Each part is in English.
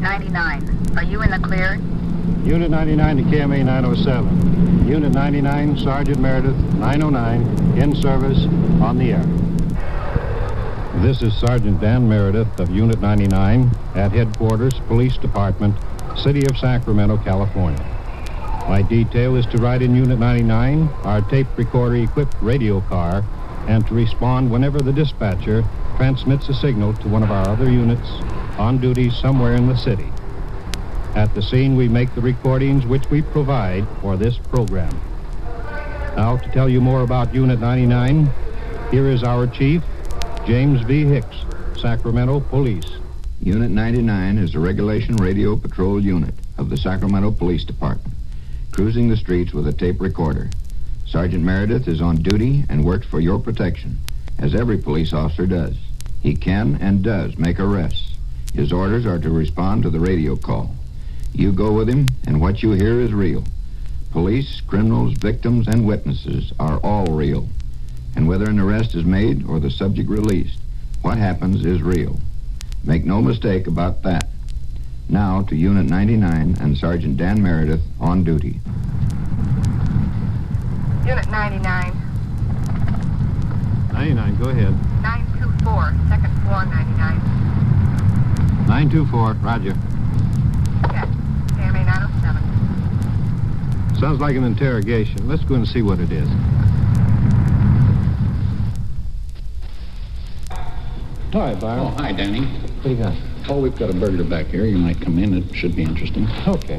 99. Are you in the clear? Unit 99 to KMA 907. Unit 99, Sergeant Meredith, 909, in service, on the air. This is Sergeant Dan Meredith of Unit 99 at Headquarters, Police Department, City of Sacramento, California. My detail is to ride in Unit 99, our tape recorder-equipped radio car, and to respond whenever the dispatcher transmits a signal to one of our other units on duty somewhere in the city. At the scene, we make the recordings which we provide for this program. Now, to tell you more about Unit 99, here is our chief, James V. Hicks, Sacramento Police. Unit 99 is a regulation radio patrol unit of the Sacramento Police Department, cruising the streets with a tape recorder. Sergeant Meredith is on duty and works for your protection, as every police officer does. He can and does make arrests. His orders are to respond to the radio call. You go with him, and what you hear is real. Police, criminals, victims, and witnesses are all real. And whether an arrest is made or the subject released, what happens is real. Make no mistake about that. Now to Unit 99 and Sergeant Dan Meredith on duty. Unit 99. 99, go ahead. 924, second floor, 99. 924, roger. Check. KMA 907. Sounds like an interrogation. Let's go and see what it is. Hi, Byron. Oh, hi, Danny. What do you got? Oh, we've got a burglar back here. You might come in. It should be interesting. Okay.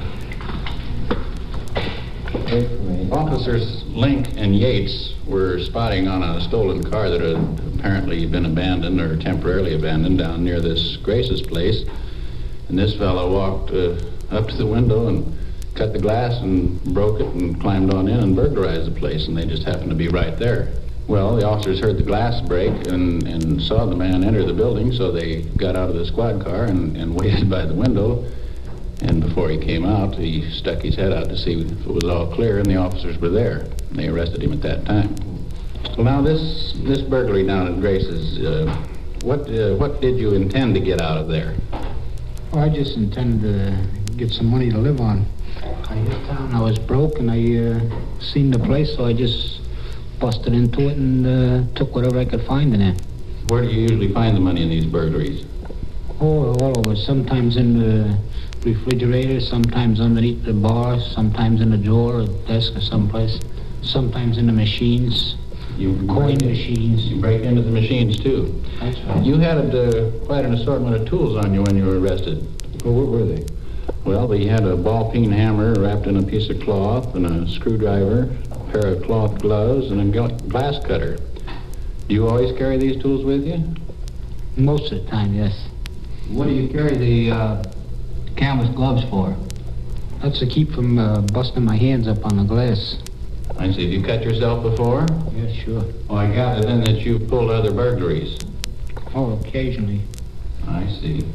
Wait for me. Officers Link and Yates were spotting on a stolen car that had apparently been abandoned or temporarily abandoned down near this Grace's place. And this fellow walked up to the window and cut the glass and broke it and climbed on in and burglarized the place, and they just happened to be right there. Well, the officers heard the glass break and saw the man enter the building, so they got out of the squad car and waited by the window. And before he came out, he stuck his head out to see if it was all clear, and the officers were there. And they arrested him at that time. Well, now, this burglary down at Grace's, what did you intend to get out of there? Well, I just intended to get some money to live on. I hit town, I was broke, and I seen the place, so I just busted into it and took whatever I could find in it. Where do you usually find the money in these burglaries? Oh, all over. Sometimes in the refrigerator, sometimes underneath the bar, sometimes in the drawer or desk or someplace, sometimes in the machines, coin machines. You break into the machines, too. That's right. You had quite an assortment of tools on you when you were arrested. Well, what were they? Well, he had a ball-peen hammer wrapped in a piece of cloth and a screwdriver, a pair of cloth gloves, and a glass cutter. Do you always carry these tools with you? Most of the time, yes. What do you carry the canvas gloves for? That's to keep from busting my hands up on the glass. I see. Have you cut yourself before? Yes, sure. Oh, I gather then that you've pulled other burglaries. Oh, occasionally. I see.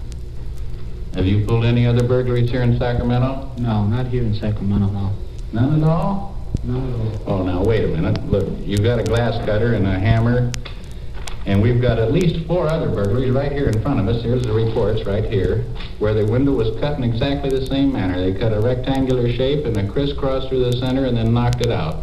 Have you pulled any other burglaries here in Sacramento? No, not here in Sacramento, no. None at all? None at all. Oh, now, wait a minute. Look, you've got a glass cutter and a hammer, and we've got at least 4 other burglaries right here in front of us. Here's the reports right here, where the window was cut in exactly the same manner. They cut a rectangular shape and a crisscross through the center and then knocked it out.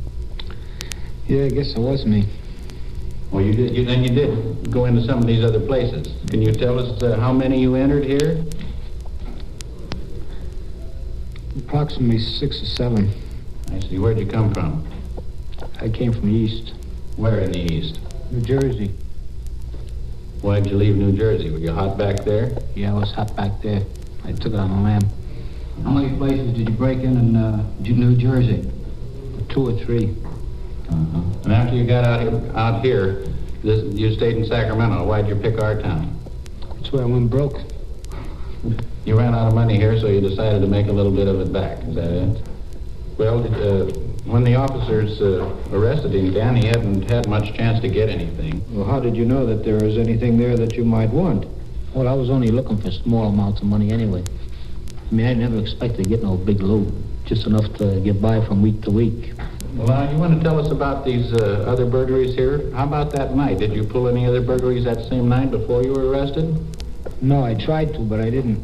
Yeah, I guess it was me. Well, you did. Then you did go into some of these other places. Can you tell us how many you entered here? Approximately 6 or 7. I see. Where'd you come from? I came from the east. Where in the east? New Jersey. Why'd you leave New Jersey? Were you hot back there? Yeah, I was hot back there. I took it on a lamb. How many places did you break in New Jersey? 2 or 3. Uh-huh. And after you got out here, you stayed in Sacramento. Why'd you pick our town? That's where I went broke. You ran out of money here, so you decided to make a little bit of it back. Is that it? Well, when the officers arrested him, Dan, he hadn't had much chance to get anything. Well, how did you know that there was anything there that you might want? Well, I was only looking for small amounts of money anyway. I mean, I never expected to get no big loot. Just enough to get by from week to week. Well, now, you want to tell us about these other burglaries here? How about that night? Did you pull any other burglaries that same night before you were arrested? No, I tried to, but I didn't.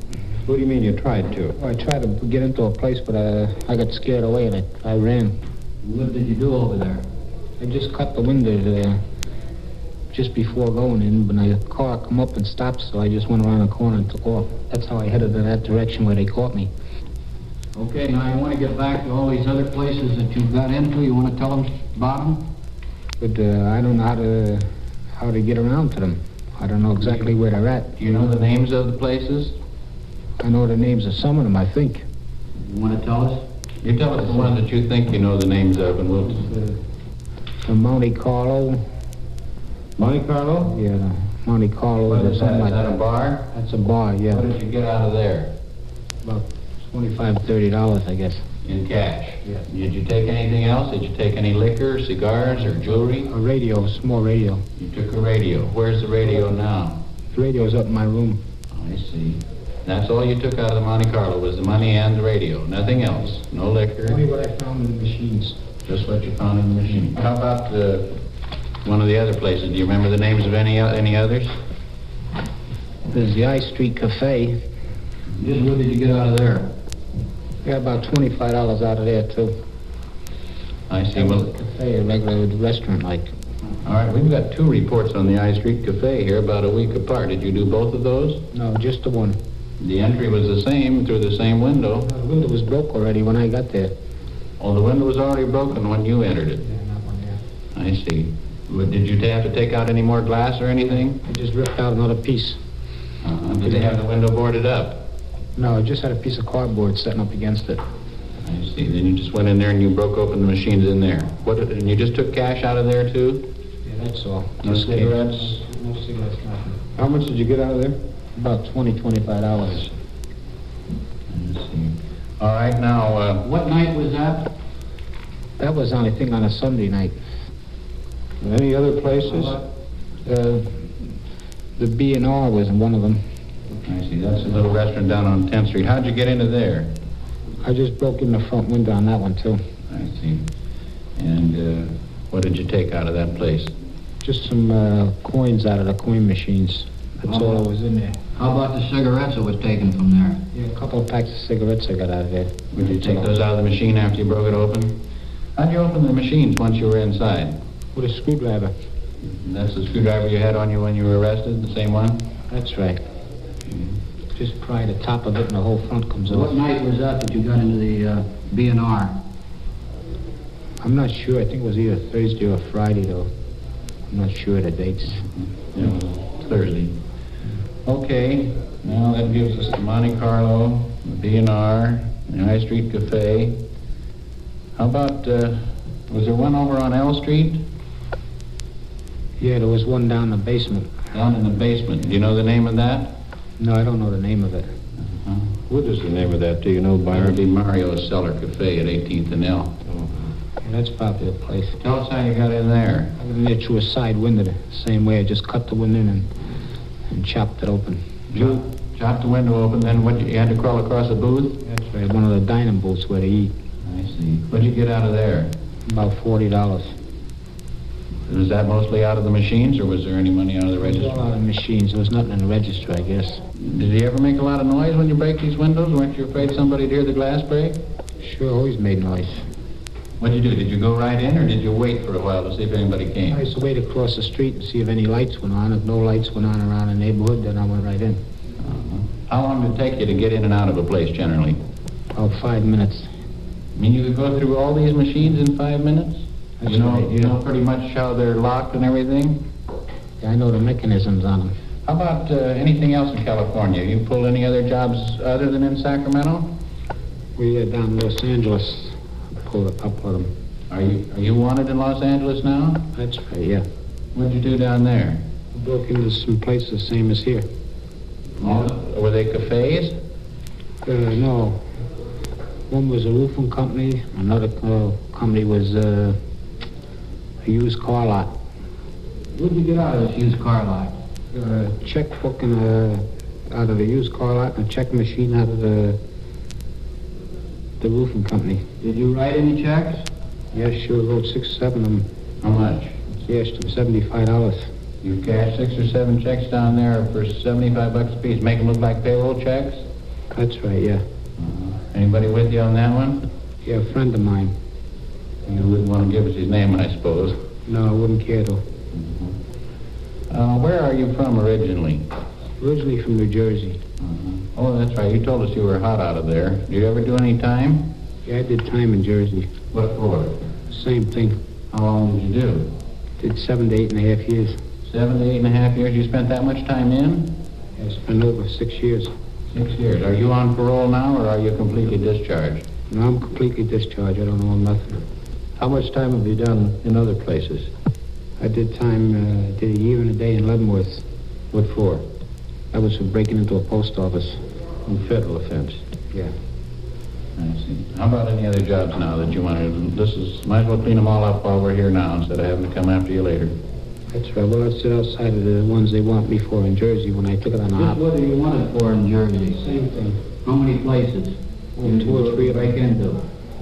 What do you mean you tried to? Well, I tried to get into a place, but I got scared away and I ran. What did you do over there? I just cut the window just before going in, but a car come up and stopped, so I just went around the corner and took off. That's how I headed in that direction where they caught me. Okay, now you want to get back to all these other places that you got into. You want to tell them about them? But I don't know how to get around to them. I don't know exactly where they're at. Do you know the names of the places? I know the names of some of them, I think. You want to tell us? You tell us the ones that you think you know the names of, and we'll... The Monte Carlo. Monte Carlo? Yeah, the Monte Carlo. What or is something that? Is like that a bar? That's a bar, yeah. What did you get out of there? About $25, $30, I guess. In cash? Yeah. Did you take anything else? Did you take any liquor, cigars, or jewelry? A radio, a small radio. You took a radio. Where's the radio now? The radio's up in my room. Oh, I see. That's all you took out of the Monte Carlo was the money and the radio. Nothing else. No liquor. Only what I found in the machines. Just what you found in the machine. How about one of the other places? Do you remember the names of any others? There's the I Street Cafe. Just what did you get out of there? I got about $25 out of there, too. I see. Well, Cafe, a regular restaurant, like. all right. We've got 2 reports on the I Street Cafe here about a week apart. Did you do both of those? No, just the one. The entry was the same through the same window. The window was broke already when I got there. Oh, the window was already broken when you entered it. Yeah, that one, yeah. I see. But did you have to take out any more glass or anything? I just ripped out another piece. Did they have the window boarded up? No, I just had a piece of cardboard sitting up against it. I see. Then you just went in there and you broke open the machines in there. And you just took cash out of there, too? Yeah, that's all. No Just cigarettes? No cigarettes, nothing. How much did you get out of there? About $25. I see. All right, now, What night was that? That was, I think, on a Sunday night. Any other places? The B&R was one of them. I see. That's a little restaurant down on 10th Street. How'd you get into there? I just broke in the front window on that one, too. I see. And what did you take out of that place? Just some coins out of the coin machines. That's all that was in there. How about the cigarettes that was taken from there? Yeah, a couple of packs of cigarettes I got out of there. Would you take those out of the machine after you broke it open? How'd you open the machines once you were inside? With a screwdriver. That's the screwdriver you had on you when you were arrested, the same one? That's right. Just pry the top of it and the whole front comes What off. night was that you got into the B&R? I'm not sure. I think it was either Thursday or Friday, though. I'm not sure of the dates. Yeah, Thursday. Okay, now that gives us the Monte Carlo, the B&R, the High Street Cafe. How about, was there one over on L Street? Yeah, there was one down in the basement. Down in the basement. Do you know the name of that? No, I don't know the name of it. What is the name of that? Do you know, That would Byron? be Mario's Cellar Cafe at 18th and L. Yeah, that's probably the place. Tell us how you got in there. I got in there through a side window the same way. I just cut the window in and chopped it open. Chopped the window open, then what, you had to crawl across a booth? That's right, one of the dining booths where they eat. I see. What'd you get out of there? About $40. Was that mostly out of the machines, or was there any money out of the It was all register? out of machines. There was nothing in the register, I guess. Did you ever make a lot of noise when you break these windows? Weren't you afraid somebody'd hear the glass break? Sure, always made noise. What'd you do? Did you go right in, or did you wait for a while to see if anybody I came? used to wait across the street and see if any lights went on. If no lights went on around the neighborhood, then I went right in. How long did it take you to get in and out of a place, generally? About 5 minutes. I mean, you could go through all these machines in 5 minutes? That's You know, right, you yeah. know pretty much how they're locked and everything? Yeah, I know the mechanisms on them. How about anything else in California? You pulled any other jobs other than in Sacramento? We down in Los Angeles. Pulled a couple of them. Are you wanted in Los Angeles now? That's right, yeah. What'd you do down there? I broke into some places the same as here. Were they cafes? No. One was a roofing company. Another company was a used car lot. What did you get out of this used car lot? Checkbook and out of the used car lot and a check machine out of the roofing company. Did you write any checks? Yes, sure, wrote 6 or 7 of them. How much? Yes, to $75. You cashed 6 or 7 checks down there for $75 a piece. Make them look like payroll checks? That's right, yeah. Anybody with you on that one? Yeah, a friend of mine. You wouldn't want to give us his name, I suppose. No, I wouldn't care to. Where are you from originally? Originally from New Jersey. Oh, that's right. You told us you were hot out of there. Did you ever do any time? Yeah, I did time in Jersey. What for? Same thing. How long did you do? Did 7 to 8.5 years. 7 to 8.5 years. You spent that much time in? I spent over 6 years. 6 years. Are you on parole now, or are you completely discharged? No, I'm completely discharged. I don't know nothing. How much time have you done in other places? I did time, did a year and a day in Leavenworth. What for? That was for breaking into a post office. A federal offense. Yeah. I see. How about any other jobs now that you want to... might as well clean them all up while we're here now instead of having to come after you later. That's right. Well, I sit outside of the ones they want me for in Jersey when I took it on the hop. What do you want it for in Jersey? Same thing. How many places? Well, 2 or 3 of break them. into?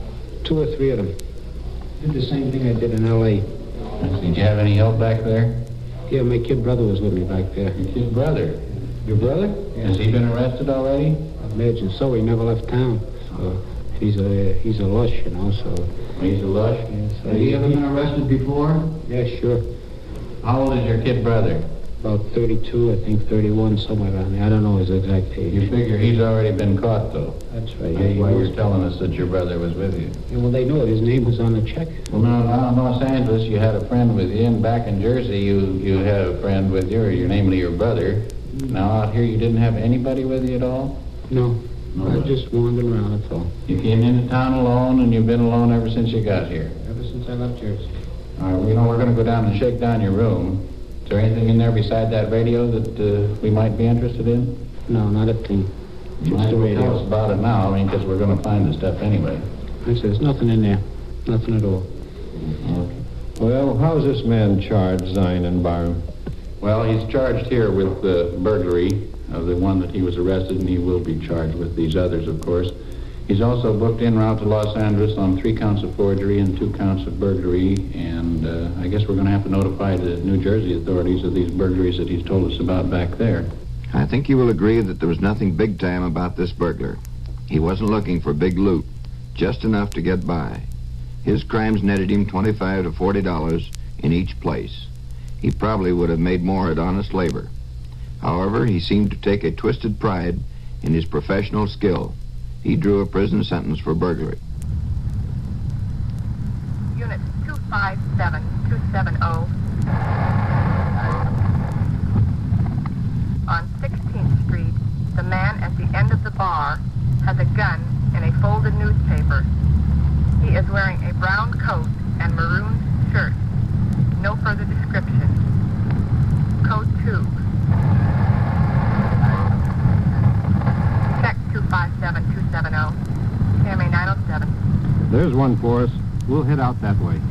2 or 3 of them. Did the same thing I did in L.A. Did you have any help back there? Yeah, my kid brother was with me back there. Your kid brother. Your brother? Yeah. Has he been arrested already? I imagine so. He never left town. So he's a lush, you know, so... He's a lush? So Have you ever been arrested before? Yeah, sure. How old is your kid brother? About 32, I think 31, somewhere around there. I don't know his exact age. You figure he's already been caught, though. That's right. That's why was. you're telling us that your brother was with you. Yeah, well, they know it. His name was on the check. Well, now in Los Angeles, you had a friend with you, and back in Jersey, you had a friend with you, or namely your brother. Now out here, you didn't have anybody with you at all? No. No. I was just wandering around, that's all. You came into town alone, and you've been alone ever since you got here. Ever since I left Jersey. All right, well, you know, we're going to go down and shake down your room. Is there anything in there beside that radio that we might be interested in? No, not a thing. You might Just the as well tell us radio. about it now, I mean, because we're going to find the stuff anyway. I said, there's nothing in there. Nothing at all. Okay. Well, how's this man charged, Zine and Byram? Well, he's charged here with the burglary of the one that he was arrested, and he will be charged with these others, of course. He's also booked en route to Los Angeles on 3 counts of forgery and 2 counts of burglary, and I guess we're going to have to notify the New Jersey authorities of these burglaries that he's told us about back there. I think you will agree that there was nothing big time about this burglar. He wasn't looking for big loot, just enough to get by. His crimes netted him $25 to $40 in each place. He probably would have made more at honest labor. However, he seemed to take a twisted pride in his professional skill. He drew a prison sentence for burglary. Unit 257270. On 16th Street, the man at the end of the bar has a gun and a folded newspaper. He is wearing a brown coat and maroon shirt. No further description. Code 2. Check 257270. KMA 907. There's one for us. We'll head out that way.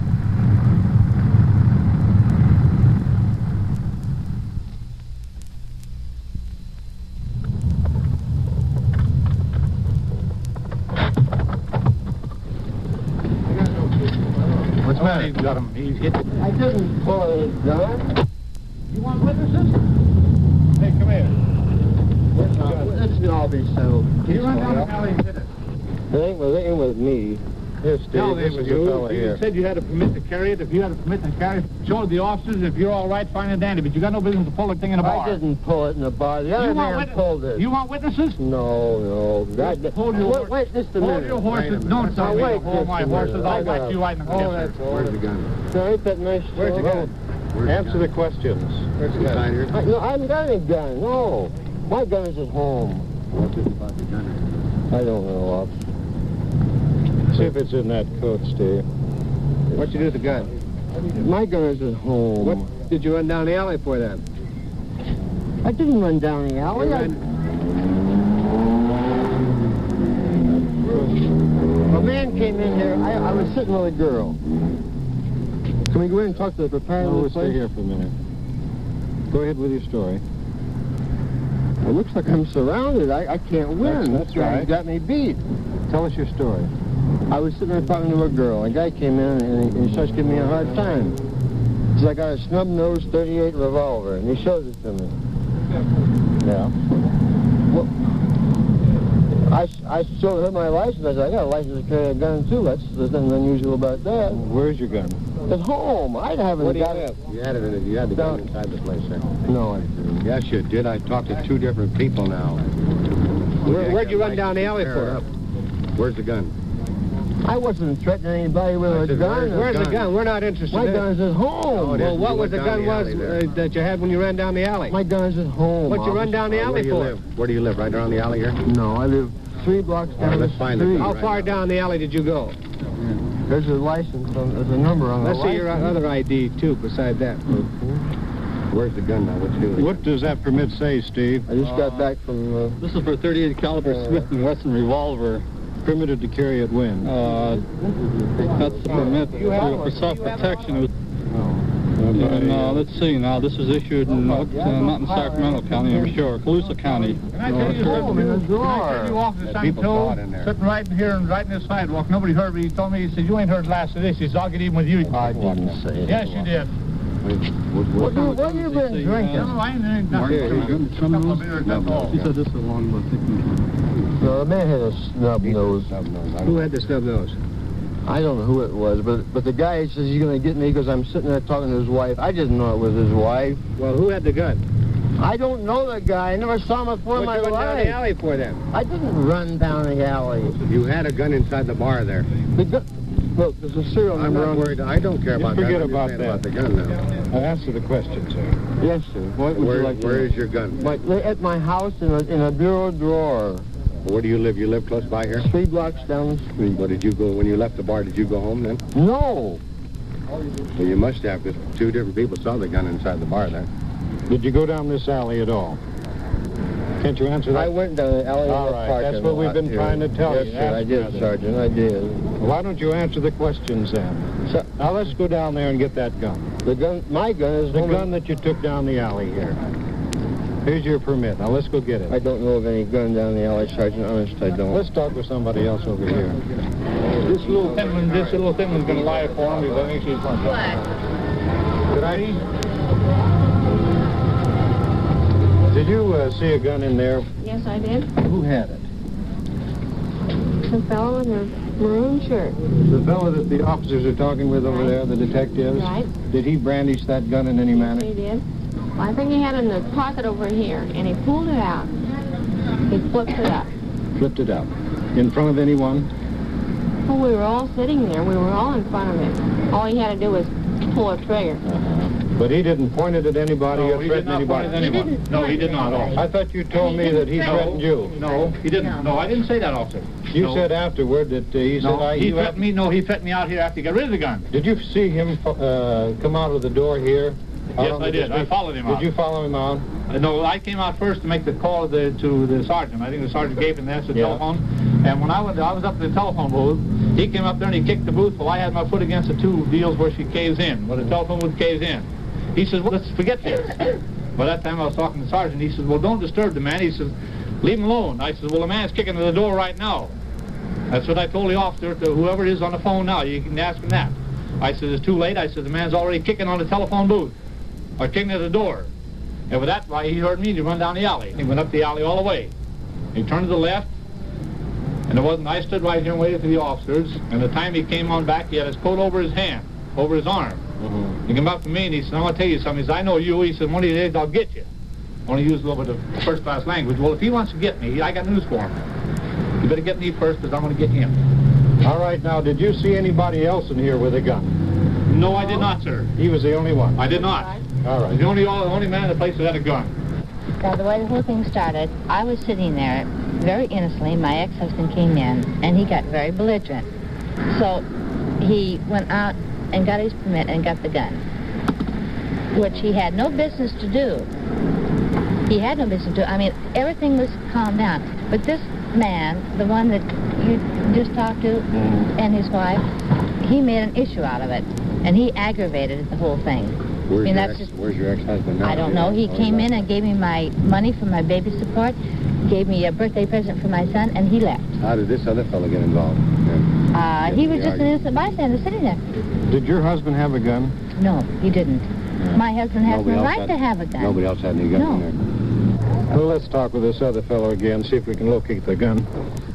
What's the matter? He's got him. He's hit. I didn't pull his gun. You want witnesses? Hey, come here. This can all be settled. You run down the alley and hit it. It ain't with me. Here, Steve, No, this it was is your you. fella You here. said you had a permit to carry it. If you had a permit to carry it, show the officers. If you're all right, fine and dandy. But you got no business to pull the thing in a bar. I didn't pull it in the bar. The other man pulled it. You want witnesses? No. Hold your horse. Wait just a Hold minute. your horses. Don't tell me to hold my horses. I'll whack you right in the Oh, face. that's all. Where's the gun? So ain't that nice? Where's the gun? Answer the questions. Where's the gun? No, I haven't got any gun. No. My gun is at home. What's it about the gun? I don't know, officer. See if it's in that coat, Steve. What'd you do with the gun? My gun is at home. What did you run down the alley for then? I didn't run down the alley. A man came in here. I was sitting with a girl. Can we go in and talk to the proprietor No, of we'll the stay place? here for a minute. Go ahead with your story. It looks like I'm surrounded. I can't win. That's This guy's right. got me beat. Tell us your story. I was sitting there talking to a girl. A guy came in and he starts giving me a hard time. He says, I got a snub-nosed .38 revolver, and he shows it to me. Yeah. Well, I showed her my license. I said, I got a license to carry a gun, too. There's nothing unusual about that. Where's your gun? At home. I haven't got it. You had the gun inside the place, sir. No, I didn't. Yes, you did. I talked to two different people now. Where'd you run down the alley for? Where's the gun? I wasn't threatening anybody with a gun. Where's the gun? We're not interested My in gun's at home. Well, what was the gun that you had when you ran down the alley? My gun's at home. What'd you run down the alley for? Where do you live? Right around the alley here? No, I live 3 blocks down the street. How far down the alley did you go? There's a license, there's a number on the license. Let's see your other ID, too, beside that. Where's the gun now? What you doing? What does that permit say, Steve? I just got back from... This is for 38 caliber Smith & Wesson revolver. Permitted to carry at when? That's the permit for self-protection. And let's see now, this is issued in, not in Sacramento County, I'm sure, Colusa County. Can I tell you something? in the Can I tell you off this I'm told, sitting right in here and right in this sidewalk, nobody heard me. He told me, he said, you ain't heard the last of this. He said, I'll get even with you. I didn't say it. Yes, you did. What have you been drinking? No, I ain't nothing. He said this is a long one. No, the man had a snub nose. Who had the snub nose? I don't know who it was, but the guy says he's going to get me because I'm sitting there talking to his wife. I didn't know it was his wife. Well, who had the gun? I don't know the guy. I never saw him before in my life. What you went down the alley for, then? I didn't run down the alley. You had a gun inside the bar there. The gun... Look, there's a serial number on... I'm not worried. I don't care about that. Forget about that. About the gun now. Answer the question, sir. Yes, sir. What would you like to know? Where is your gun? At my house in a bureau drawer. Where do you live? You live close by here? 3 blocks down the street. Well, did you go, when you left the bar, did you go home then? No. Well, you must have, because 2 different people saw the gun inside the bar there. Did you go down this alley at all? Can't you answer that? I went down the alley. All right, that's what we've been trying to tell you. Yes, sir, I did, Sergeant, I did. Well, why don't you answer the questions then? So, now let's go down there and get that gun. The gun, my gun is... The gun that you took down the alley here. Here's your permit. Now let's go get it. I don't know of any gun down the alley, Sergeant. Honest, I don't. Let's talk with somebody else over here. This little thin one's going to lie for him because I think she's going to... Did Did you see a gun in there? Yes, I did. Who had it? The fellow in the maroon shirt. The fellow that the officers are talking with over there, the detectives? Right. Did he brandish that gun in any manner? Yes, he did. Well, I think he had it in the pocket over here, and he pulled it out. He flipped it up. Flipped it up. In front of anyone? Well, we were all sitting there. We were all in front of him. All he had to do was pull a trigger. But he didn't point it at anybody or threaten anybody? No, he did not. I thought you told me that he threatened you. No, he didn't. No, I didn't say that, officer. You said afterward that he said... he threatened me. No, he threatened me out here after he got rid of the gun. Did you see him come out of the door here? Yes, I did. I followed him out. Did you follow him out? No, I came out first to make the call to the sergeant. I think the sergeant gave him the telephone. And when I was up at the telephone booth, he came up there and he kicked the booth while I had my foot against the 2 deals where she caves in, where the telephone booth caves in. He says, well, let's forget this. By that time I was talking to the sergeant. He says, well, don't disturb the man. He says, leave him alone. I says, well, the man's kicking to the door right now. That's what I told the officer, to whoever it is on the phone now. You can ask him that. I said, it's too late. I said, the man's already kicking on the telephone booth. Or kicking at the door. And with that, he heard me to run down the alley. He went up the alley all the way. He turned to the left, and I stood right here and waited for the officers. And the time he came on back, he had his coat over his hand, over his arm. He came up to me and he said, I'm going to tell you something. He said, I know you. He said, one of these days I'll get you. Only use a little bit of first-class language. Well, if he wants to get me, I got news for him. You better get me first because I'm going to get him. All right, now, did you see anybody else in here with a gun? No, I did not, sir. He was the only one? I did not. All right. He's the only man in the place that had a gun. Now, the way the whole thing started, I was sitting there very innocently. My ex-husband came in, and he got very belligerent. So he went out and got his permit and got the gun, which he had no business to do. He had no business to do. I mean, everything was calmed down. But this man, the one that you just talked to, and his wife, he made an issue out of it, and he aggravated the whole thing. Where's your ex-husband now? I don't know. He came in and gave me my money for my baby support, gave me a birthday present for my son, and he left. How did this other fellow get involved? He was just an innocent bystander sitting there. Did your husband have a gun? No, he didn't. My husband has no right to have a gun. Nobody else had any gun in there? Well, let's talk with this other fellow again, see if we can locate the gun.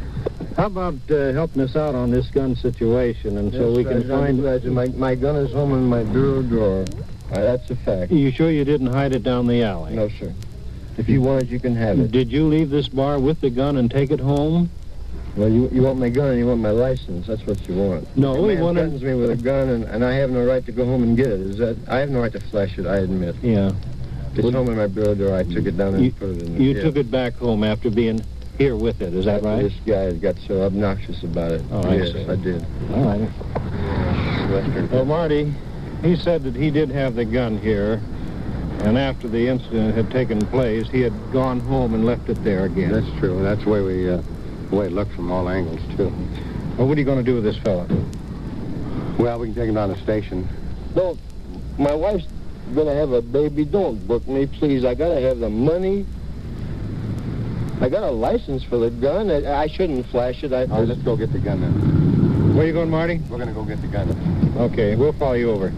How about helping us out on this gun situation, and so we can find... My gun is home in my bureau drawer. That's a fact. You sure you didn't hide it down the alley? No, sir. If you want it, you can have it. Did you leave this bar with the gun and take it home? Well, you want my gun and you want my license. That's what you want. No, we want to... threatens me with a gun, and I have no right to go home and get it. I have no right to flash it, I admit. Yeah. It's home in my bureau drawer. I took it down and put it in there. You took it back home after being here with it, is that right? This guy got so obnoxious about it. Oh, yes, I see. I did. All right. Well, Marty, he said that he did have the gun here, and after the incident had taken place, he had gone home and left it there again. That's true. That's the way it looked from all angles, too. Well, what are you going to do with this fella? Well, we can take him down to the station. Don't. My wife's going to have a baby. Don't book me, please. I got to have the money. I got a license for the gun. I shouldn't flash it. All right, let's go get the gun then. Where are you going, Marty? We're going to go get the gun. Okay, we'll follow you over.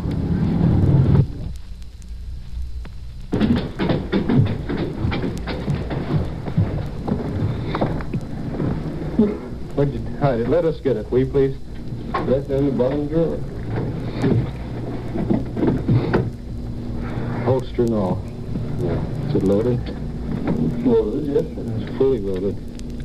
Where'd you hide it? Let us get it, will you, please? Left in the bottom drawer. Holster and all. Yeah. Is it loaded? Loaded, yes. It's fully loaded.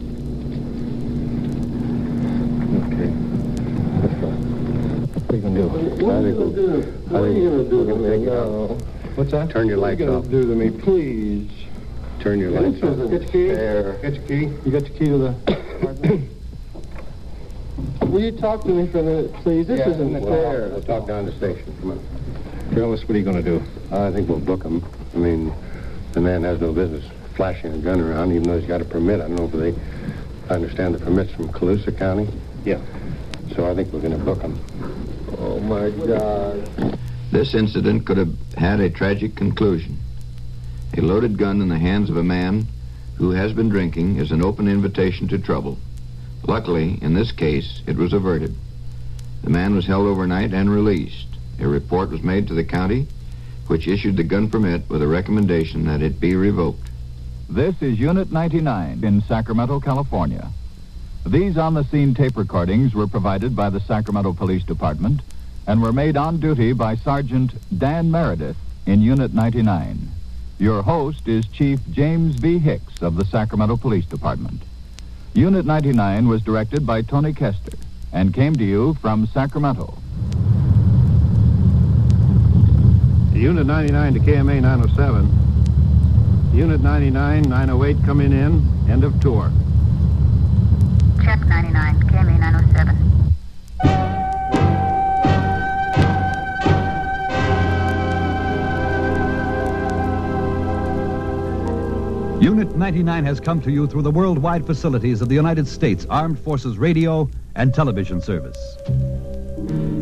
Okay. That's fine. What are you going to do? What are you going to do? What are you going to do to me now? What's that? Turn your lights off. What are you going to do to me, please? Turn your lights off. Get your key. Get your key. You got your key to the apartment? Will you talk to me for a minute, please? This isn't fair. We'll talk down to the station. Come on. Tell us, what are you going to do? I think we'll book him. I mean, the man has no business flashing a gun around, even though he's got a permit. I don't know if I understand the permit's from Colusa County. Yeah. So I think we're going to book him. Oh, my God. This incident could have had a tragic conclusion. A loaded gun in the hands of a man who has been drinking is an open invitation to trouble. Luckily, in this case, it was averted. The man was held overnight and released. A report was made to the county, which issued the gun permit with a recommendation that it be revoked. This is Unit 99 in Sacramento, California. These on-the-scene tape recordings were provided by the Sacramento Police Department and were made on duty by Sergeant Dan Meredith in Unit 99. Your host is Chief James V. Hicks of the Sacramento Police Department. Unit 99 was directed by Tony Kester and came to you from Sacramento. Unit 99 to KMA 907. Unit 99, 908 coming in. End of tour. Check 99, KMA 907. Unit 99 has come to you through the worldwide facilities of the United States Armed Forces Radio and Television Service.